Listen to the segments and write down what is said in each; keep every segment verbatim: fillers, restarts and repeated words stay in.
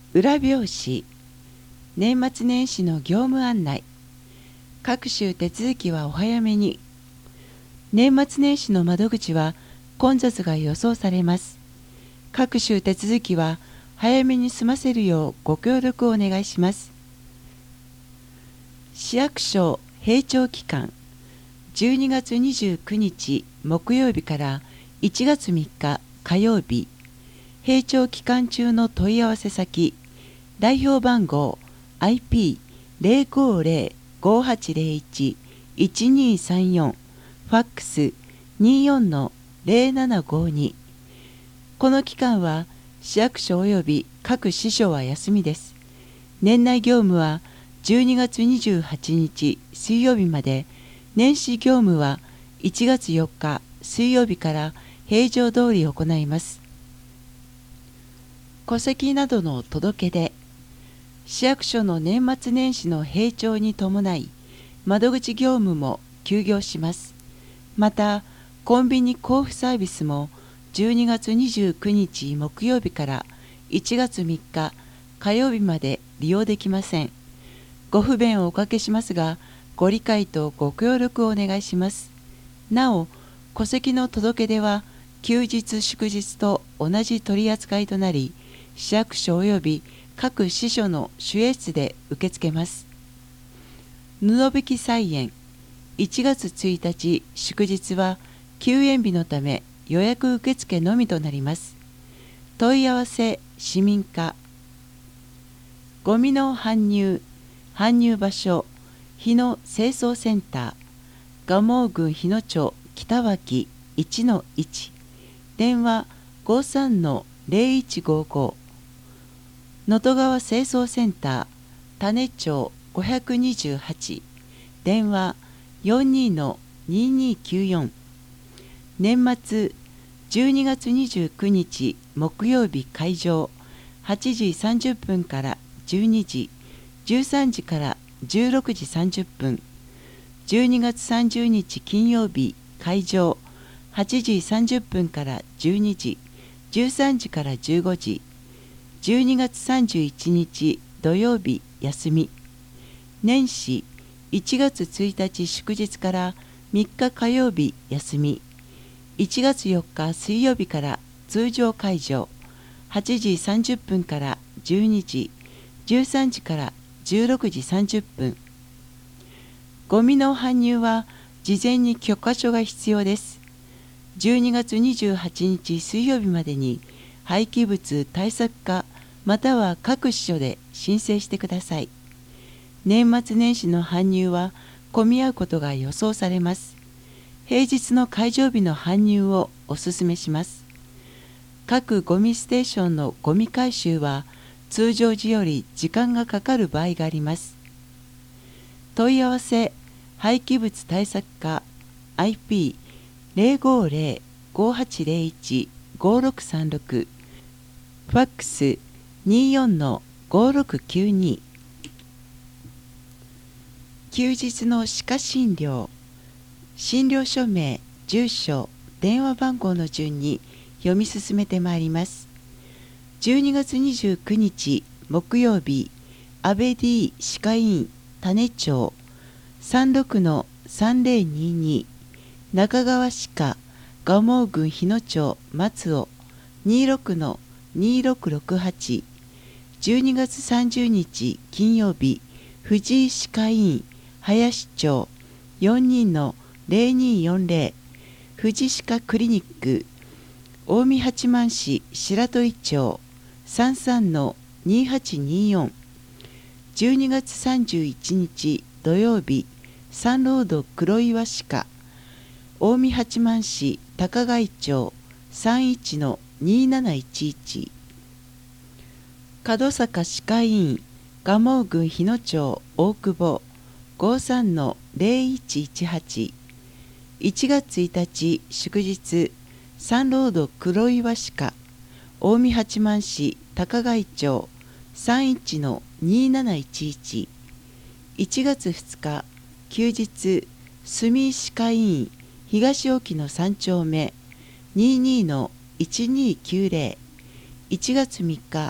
裏表紙、年末年始の業務案内。各種手続きはお早めに。年末年始の窓口は混雑が予想されます。各種手続きは早めに済ませるようご協力をお願いします。市役所閉庁期間、じゅうにがつにじゅうくにち木曜日からいちがつみっか火曜日。閉庁期間中の問い合わせ先、代表番号 アイピーゼロごゼロ ごはちゼロいち いちにさんよん、ファックス にじゅうよん の ゼロななごに。この期間は市役所及び各支所は休みです。年内業務はじゅうにがつにじゅうはちにち水曜日まで、年始業務はいちがつよっか水曜日から平常通り行います。戸籍などの届け出。市役所の年末年始の閉庁に伴い、窓口業務も休業します。また、コンビニ交付サービスもじゅうにがつにじゅうくにち木曜日からいちがつみっか火曜日まで利用できません。ご不便をおかけしますが、ご理解とご協力をお願いします。なお、戸籍の届け出は休日祝日と同じ取り扱いとなり、市役所及び各支所の守衛室で受け付けます。布引菜園、いちがつついたち祝日は休園日のため予約受付のみとなります。問い合わせ市民課。ゴミの搬入、搬入場所、日野清掃センター、蒲生郡日野町北脇 いちのいち、電話 ごさんのゼロいちごご、能登川清掃センター種町ごひゃくにじゅうはち、電話 よんにのににきゅうよん。年末じゅうにがつにじゅうくにち木曜日開場、はちじさんじゅっぷんからじゅうにじ、じゅうさんじからじゅうろくじさんじゅっぷん。じゅうにがつさんじゅうにち金曜日開場、はちじさんじゅっぷんからじゅうにじ、じゅうさんじからじゅうごじ。じゅうにがつさんじゅういちにち土曜日休み。年始いちがつついたち祝日からみっか火曜日休み。いちがつよっか水曜日から通常開場、はちじさんじゅっぷんからじゅうにじ、じゅうさんじからじゅうろくじさんじゅっぷん。ゴミの搬入は事前に許可書が必要です。じゅうにがつにじゅうはちにち水曜日までに廃棄物対策課または各支所で申請してください。年末年始の搬入は混み合うことが予想されます。平日の開場日の搬入をお勧めします。各ゴミステーションのゴミ回収は通常時より時間がかかる場合があります。問い合わせ廃棄物対策課 アイピーゼロごゼロ ごはちゼロいち ごろくさんろく、ファックス にじゅうよんのごろくきゅうに。休日の歯科診療。診療所名、住所、電話番号の順に読み進めてまいります。じゅうにがつにじゅうくにち木曜日、安倍 D 歯科医院種町 さんろくのさんぜろにに、中川歯科蒲生郡日野町松尾 にじゅうろくのにろくろくはち、じゅうにがつさんじゅうにち金曜日、藤井歯科医院林町 よんにのゼロによんゼロ、富士歯科クリニック近江八幡市白鳥町 さんさんのにはちによん、じゅうにがつさんじゅういちにち土曜日、サンロード黒岩歯科近江八幡市高貝町 さんいちのになないちいち、門坂歯科医院蒲生郡日野町大久保 ごさんのゼロいちいちはち、いちがつついたち祝日、サンロード黒岩歯科近江八幡市高貝町 さんいちのになないちいち、いちがつふつか休日、住井歯科医院東沖のさんちょうめ にじゅうにのいちにきゅうゼロ、いちがつみっか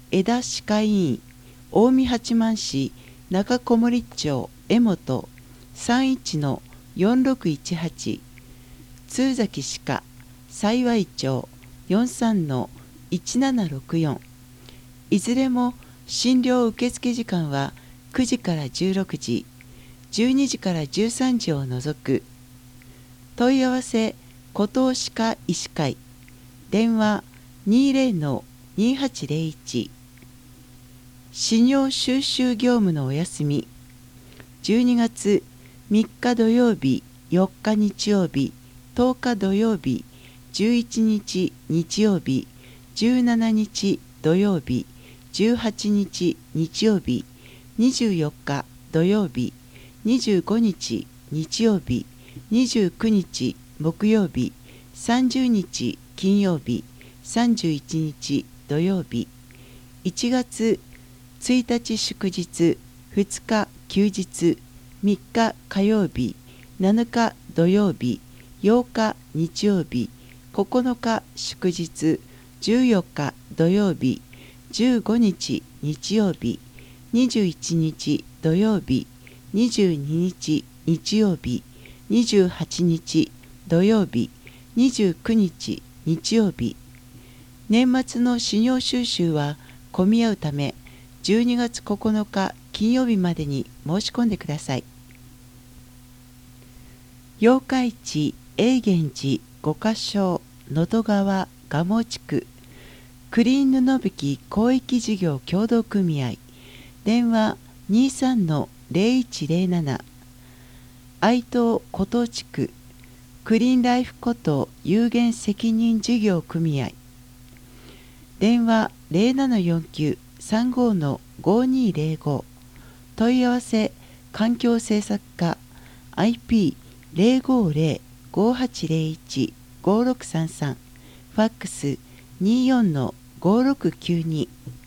枝歯科医院近江八幡市中小森町江本 さんいちのよんろくいちはち、通崎歯科幸町 よんさんのいちななろくよん、いずれも診療受付時間はくじからじゅうろくじ、じゅうにじからじゅうさんじを除く。問い合わせ湖東歯科医師会、電話 にじゅうのにはちゼロいち。診療収集業務のお休み、じゅうにがつみっか土曜日、よっか日曜日、とおか土曜日、じゅういちにち日曜日、じゅうしちにち土曜日、じゅうはちにち日曜日、にじゅうよっか土曜日、にじゅうごにち日曜日、にじゅうくにち木曜日、さんじゅうにち金曜日、さんじゅういちにち土曜日、いちがつついたち祝日、ふつか休日、みっか火曜日、なのか土曜日、ようか日曜日、ここのか祝日、じゅうよっか土曜日、じゅうごにち日曜日、にじゅういちにち土曜日、にじゅうににち日曜日、にじゅうはちにち土曜日、にじゅうくにち日曜日。年末の診療収集は混み合うため、じゅうにがつここのか金曜日までに申し込んでください。八日市永源寺五箇所能登川蒲生地区クリーン布引広域事業協同組合、電話 にじゅうさんのゼロいちゼロなな。愛東湖東地区クリーンライフ湖東有限責任事業組合、電話 ゼロななよんきゅうさんごのごにゼロご。問い合わせ環境政策課 アイピーゼロごゼロ ごはちゼロいち ごろくさんさん、ファックス にじゅうよんのごろくきゅうに。